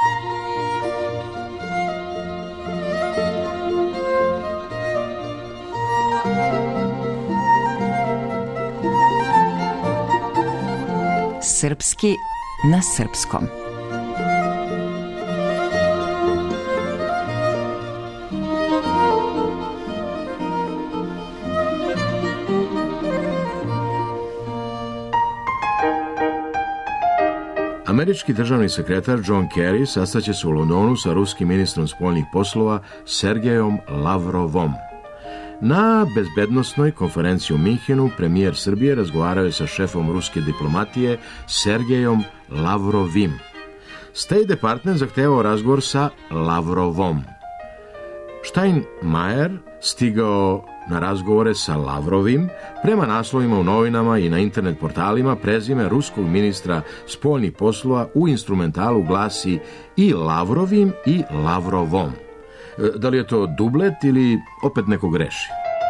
Srpski na srpskom. Američki državni sekretar John Kerry sastaće se u Londonu sa ruskim ministrom spoljnih poslova Sergejom Lavrovom. Na bezbednosnoj konferenciji u Minhenu premijer Srbije razgovarao je sa šefom ruske diplomatije Sergejom Lavrovim. State Department zahtevao razgovor sa Lavrovom. Steinmeier stigao na razgovore sa Lavrovim. Prema naslovima u novinama i na internet portalima prezime ruskog ministra spoljnih poslova u instrumentalu glasi i Lavrovim i Lavrovom. Da li je to dublet ili opet neko greši?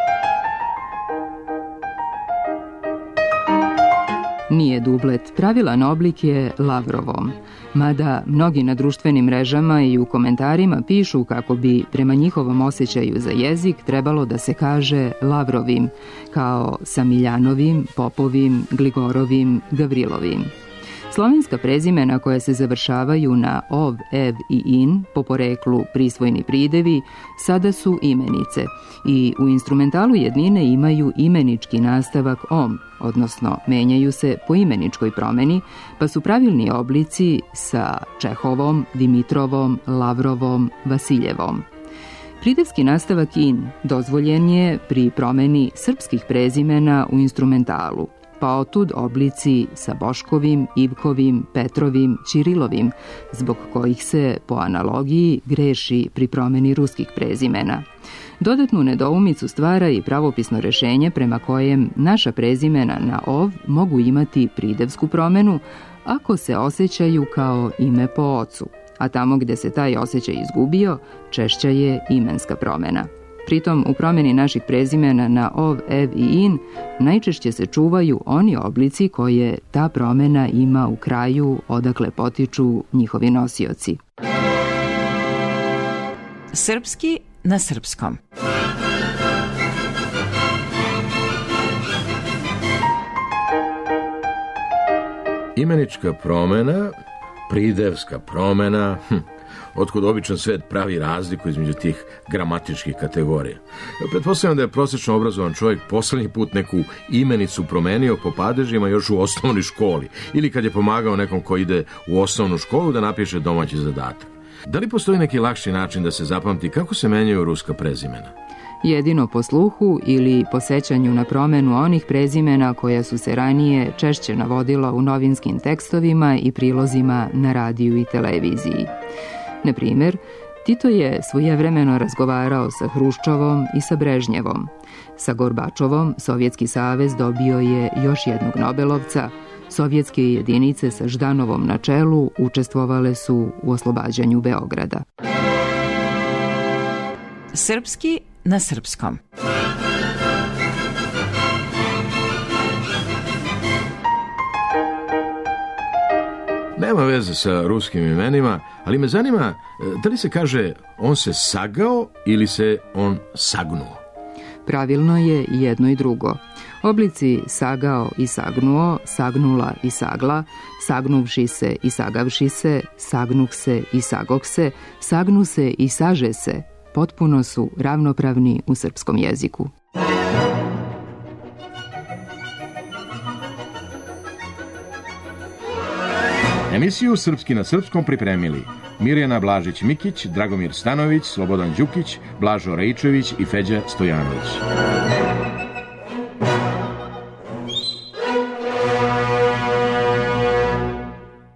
Nije dublet, pravilan oblik je Lavrovom, mada mnogi na društvenim mrežama i u komentarima pišu kako bi prema njihovom osjećaju za jezik trebalo da se kaže Lavrovim, kao Samiljanovim, Popovim, Gligorovim, Gavrilovim. Slovenska prezimena koja se završavaju na ov, ev i in, po poreklu prisvojni pridevi, sada su imenice i u instrumentalu jednine imaju imenički nastavak om, odnosno menjaju se po imeničkoj promeni, pa su pravilni oblici sa Čehovom, Dimitrovom, Lavrovom, Vasiljevom. Pridevski nastavak in dozvoljen je pri promeni srpskih prezimena u instrumentalu, pa otud oblici sa Boškovim, Ivkovim, Petrovim, Ćirilovim, zbog kojih se, po analogiji, greši pri promeni ruskih prezimena. Dodatnu nedoumicu stvara i pravopisno rešenje prema kojem naša prezimena na ov mogu imati pridevsku promenu ako se osjećaju kao ime po ocu, a tamo gde se taj osjećaj izgubio, češća je imenska promena. Pritom, u promjeni naših prezimena na ov, ev i in najčešće se čuvaju oni oblici koje ta promjena ima u kraju odakle potiču njihovi nosioci. Srpski na srpskom. Imenička promjena, pridevska promjena, otkud običan svet pravi razliku između tih gramatičkih kategorija. Pretpostavljam da je prosječno obrazovan čovjek poslednji put neku imenicu promenio po padežima još u osnovnoj školi ili kad je pomagao nekom ko ide u osnovnu školu da napiše domaći zadatak. Da li postoji neki lakši način da se zapamti kako se menjaju ruska prezimena? Jedino po sluhu ili po sećanju na promenu onih prezimena koja su se ranije češće navodila u novinskim tekstovima i prilozima na radiju i televiziji. Na primjer, Tito je svojevremeno razgovarao sa Hruščovom i sa Brežnjevom. Sa Gorbačovom Sovjetski savez dobio je još jednog Nobelovca. Sovjetske jedinice sa Ždanovom na čelu učestvovale su u oslobađanju Beograda. Srpski na srpskom. Nema veze sa ruskim imenima, ali me zanima da li se kaže on se sagao ili se on sagnuo. Pravilno je jedno i drugo. Oblici sagao i sagnuo, sagnula i sagla, sagnuvši se i sagavši se, sagnuh se i sagok se, sagnu se i saže se, potpuno su ravnopravni u srpskom jeziku. Emisiju Srpski na srpskom pripremili Mirjana Blažić-Mikić, Dragomir Stanović, Slobodan Đukić, Blažo Rejčević i Feđa Stojanović.